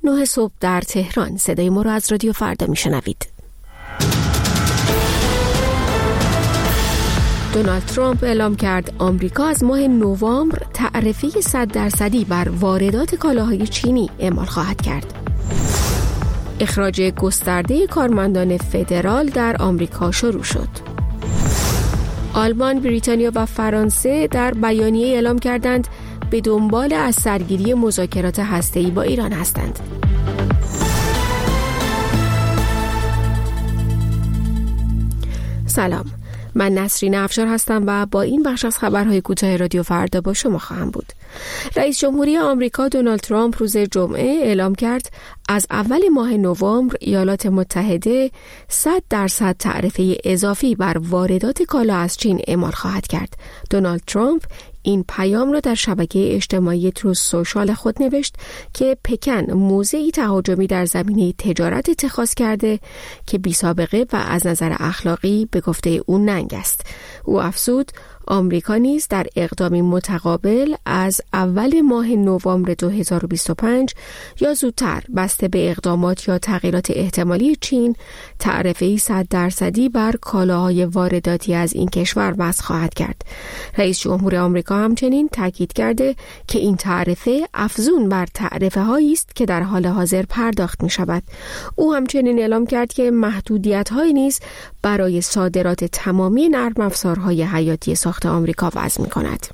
9 صبح در تهران. صدای ما را از رادیو فردا میشنوید. دونالد ترامپ اعلام کرد آمریکا از ماه نوامبر تعرفه 100% بر واردات کالاهای چینی اعمال خواهد کرد. اخراج گسترده کارمندان فدرال در آمریکا شروع شد. آلمان، بریتانیا و فرانسه در بیانیه اعلام کردند به دنبال از سرگیری مذاکرات هسته‌ای با ایران هستند. سلام، من نسرین افشار هستم و با این بخش از خبرهای کوتاه رادیو فردا با شما خواهم بود. رئیس جمهوری آمریکا دونالد ترامپ روز جمعه اعلام کرد از اول ماه نوامبر ایالات متحده 100% تعرفه اضافی بر واردات کالا از چین اعمال خواهد کرد. دونالد ترامپ این پیام را در شبکه اجتماعی تروث سوشال خود نوشت که پکن موضعی تهاجمی در زمینه تجارت اتخاذ کرده که بی سابقه و از نظر اخلاقی به گفته او ننگ است. او افزود آمریکا نیز در اقدامی متقابل از اول ماه نوامبر 2025 یا زودتر بسته به اقدامات یا تغییرات احتمالی چین تعرفه‌ای 100% بر کالاهای وارداتی از این کشور وضع خواهد کرد. رئیس جمهور آمریکا همچنین تاکید کرده که این تعرفه افزون بر تعرفه هایی است که در حال حاضر پرداخت می شود. او همچنین اعلام کرد که محدودیت های نیز برای صادرات تمامی نرم افزارهای حیاتی ساخت آمریکا وضع می کند.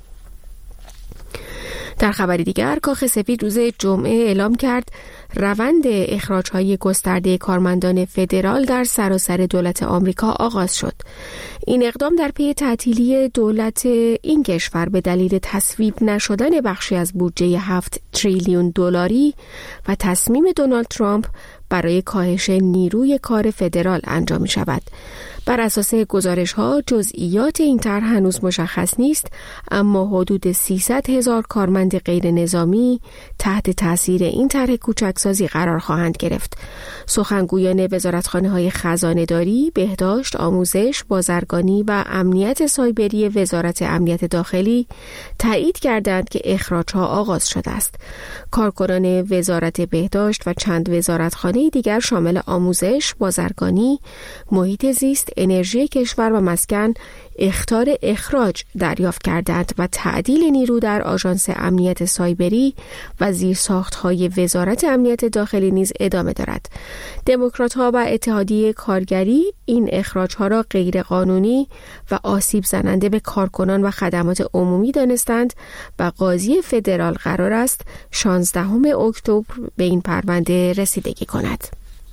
در خبر دیگر، کاخ سفید روز جمعه اعلام کرد روند اخراج‌های گسترده کارمندان فدرال در سراسر دولت آمریکا آغاز شد. این اقدام در پی تعطیلی دولت این کشور به دلیل تصویب نشدن بخشی از بودجه 7 تریلیون دلاری و تصمیم دونالد ترامپ برای کاهش نیروی کار فدرال انجام می شود. بر اساس گزارش‌ها جزئیات این طرح هنوز مشخص نیست، اما حدود 300,000 کارمند غیر نظامی تحت تاثیر این طرح کوچکسازی قرار خواهند گرفت. سخنگویان وزارتخانه‌های خزانه‌داری، بهداشت، آموزش، بازرگانی و امنیت سایبری وزارت امنیت داخلی تایید کردند که اخراج‌ها آغاز شده است. کارکنان وزارت بهداشت و چند وزارتخانه دیگر شامل آموزش، بازرگانی، محیط زیست، انرژی کشور و مسکن اخطار اخراج دریافت کردند و تعدیل نیرو در آژانس امنیت سایبری و زیرساخت‌های وزارت امنیت داخلی نیز ادامه دارد. دموکرات‌ها و اتحادیه کارگری این اخراج‌ها را غیرقانونی و آسیب زننده به کارکنان و خدمات عمومی دانستند و قاضی فدرال قرار است 16 اکتبر به این پرونده رسیدگی کند.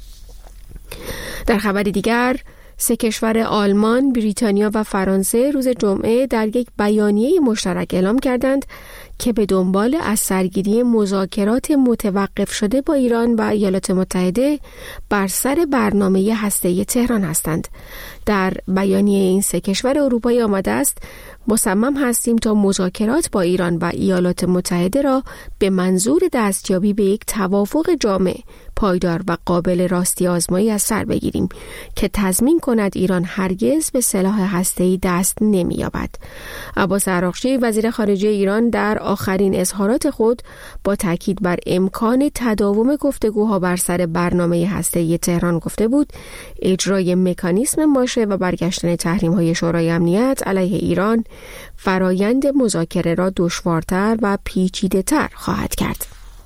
در خبر دیگر، 3 کشور آلمان، بریتانیا و فرانسه روز جمعه در یک بیانیه مشترک اعلام کردند که به دنبال از سرگیری مذاکرات متوقف شده با ایران و ایالات متحده بر سر برنامه هسته‌ای تهران هستند. در بیانیه این 3 کشور اروپایی آمده است مصمم هستیم تا مذاکرات با ایران و ایالات متحده را به منظور دستیابی به یک توافق جامع، پایدار و قابل راستی آزمایی از سر بگیریم که تضمین کند ایران هرگز به سلاح هسته‌ای دست نمی‌یابد. عباس عراقچی وزیر خارجه ایران در آخرین اظهارات خود با تاکید بر امکان تداوم گفتگوها بر سر برنامه هسته‌ای تهران گفته بود اجرای مکانیزم ماشه و برگشتن تحریم‌های شورای امنیت علیه ایران فرایند مذاکره را دشوارتر و پیچیده‌تر خواهد کرد.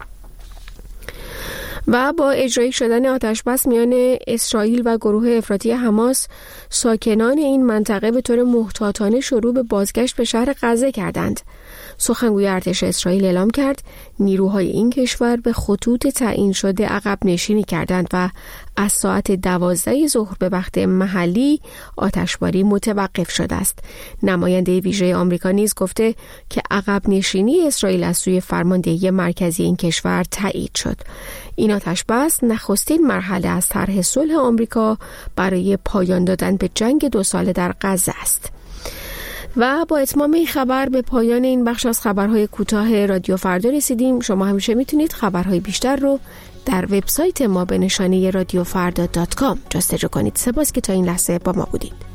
و با اجرایی شدن آتشبس میان اسرائیل و گروه افراطی حماس، ساکنان این منطقه به طور محتاطانه شروع به بازگشت به شهر غزه کردند. سخنگوی ارتش اسرائیل اعلام کرد نیروهای این کشور به خطوط تعیین شده عقب نشینی کردند و از ساعت 12 ظهر به وقت محلی آتشباری متوقف شده است. نماینده ویژه آمریکا نیز گفته که عقب نشینی اسرائیل از سوی فرماندهی مرکزی این کشور تایید شد. این آتشبس نخستین مرحله از طرح صلح آمریکا برای پایان دادن به جنگ 2 ساله در غزه است. و با اتمام این خبر به پایان این بخش از خبرهای کوتاه رادیو فردا رسیدیم. شما همیشه میتونید خبرهای بیشتر رو در وبسایت ما به نشانه radiofrda.com جستجو کنید. سپاس که تا این لحظه با ما بودید.